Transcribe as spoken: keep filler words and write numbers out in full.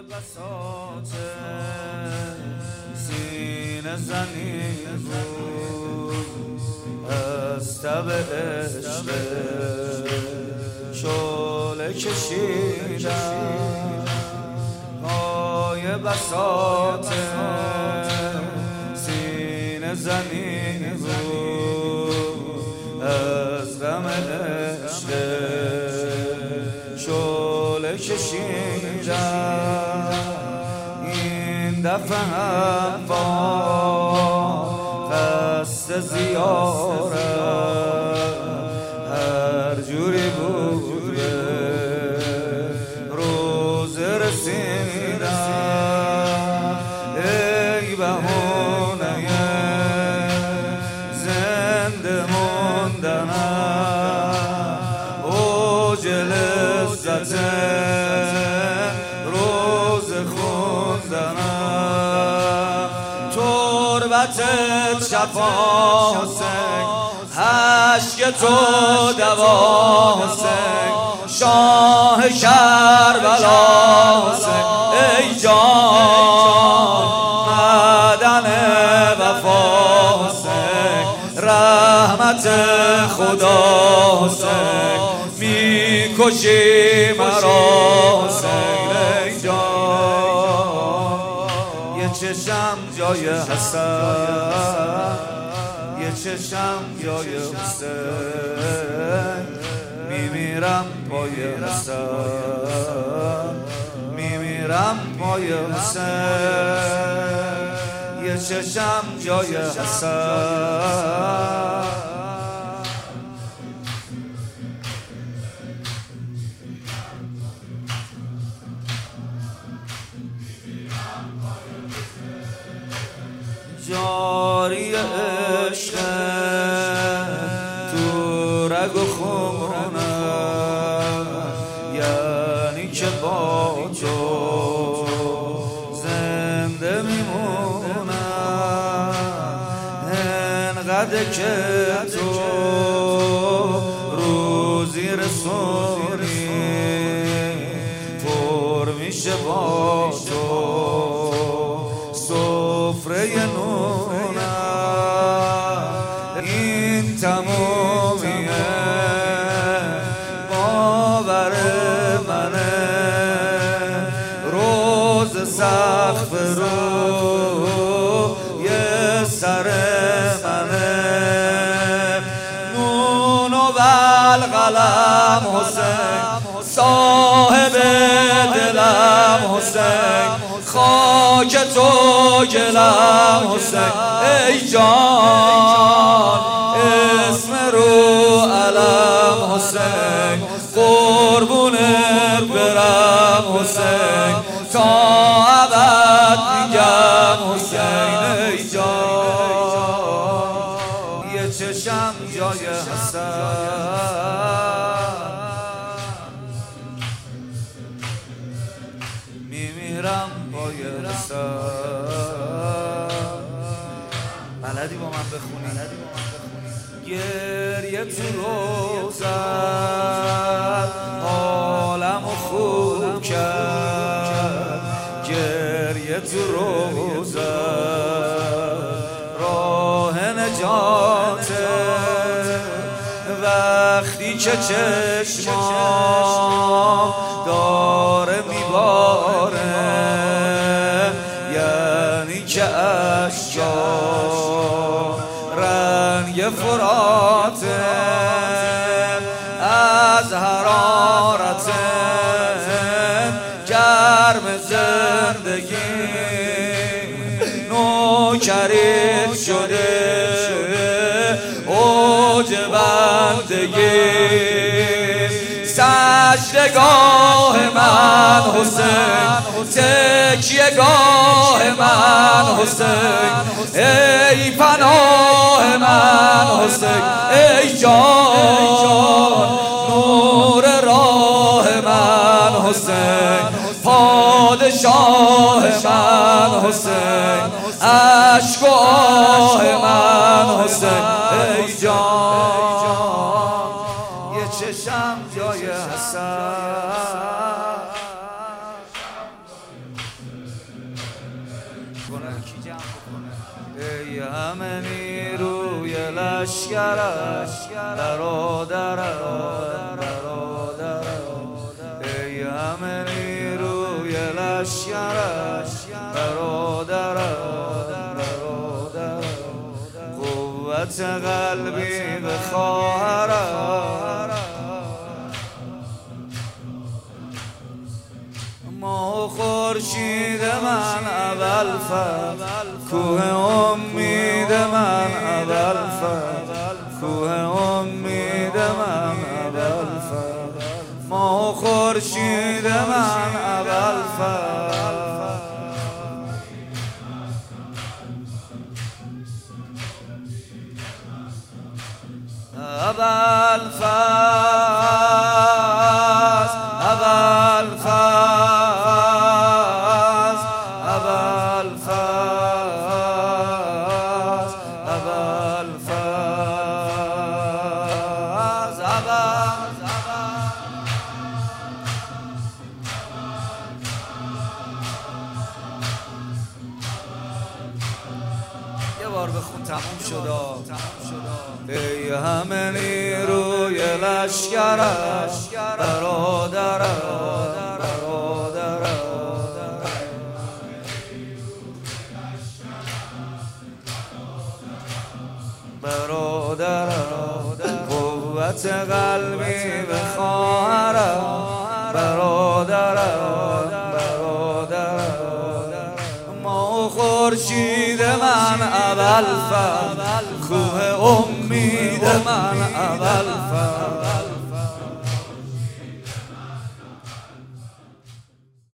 بساط سینه زنی بود از تب عشق شعله کشیدم پای بساط سینه زنی بود از غم عشق شعله کشیدم این دفعه هم با قصد زیارت هر جوری بود روز رسیدم ای بهونه زنده موندنم اوج لذت روز خوندنم تربت شفا حسین عشق تو دوا حسین شاه کربلا حسین ای جان معدن وفا حسین رحمت خدا حسین میکشی مرا حسین ای جان یه چشم جای حسن یه چشم جای حسین میمیرم پای حسین میمیرم پای حسین یه چشم جای حسین جاری عشق تو رگ و خونم یعنی که با تو زنده میمونم انقدر که تو روزی رسونی پر میشه با تو سفره نونم این تمومیه باور منه روز سقف رو یه سر منه نون و بالقلم حسین صاحب دلم حسین خاک تو گلم حسین ای جان اسم رو علم حسین قربونت برم حسین تا ابد میگم حسین ای جان یه چشم جای حسن میمیرم پای حسن بلدی با من بخونی گریه تو روزت عالم و خوب کرد گریه تو روزت راه نجاته وقتی که چشمام داره میباره یعنی که اشکا رنگ فراته از حرارت گرم زندگی نوکرید شده اوج بندگی سجدگاه من حسین تکیه گاه من حسین ای پناه من حسین ای جان نور راه من حسین پادشاه من حسین عشق و آه من حسین ای جان یه چشم جای حسن بکنه؟ ای همه نیروی لشکرش برادرم برادرم، ای همه نیروی لشکرش برادرم برادرم، قوت قلبی به خواهرم، ما خورشید من ابوالفضل، کوه امید من ابوالفضل، کوه امید من ابوالفضل، ما خورشید من ابوالفضل، ابوالفضل ابوالفضل ابوالفضل ابوالفضل یه بار بخون تموم شد. ای همه نیروی لشکرش برادرم برادرم، برادرم، قوت قلبی به خواهرم برادرم برادرم، ما خورشید من ابوالفضل، کوه امید من ابوالفضل،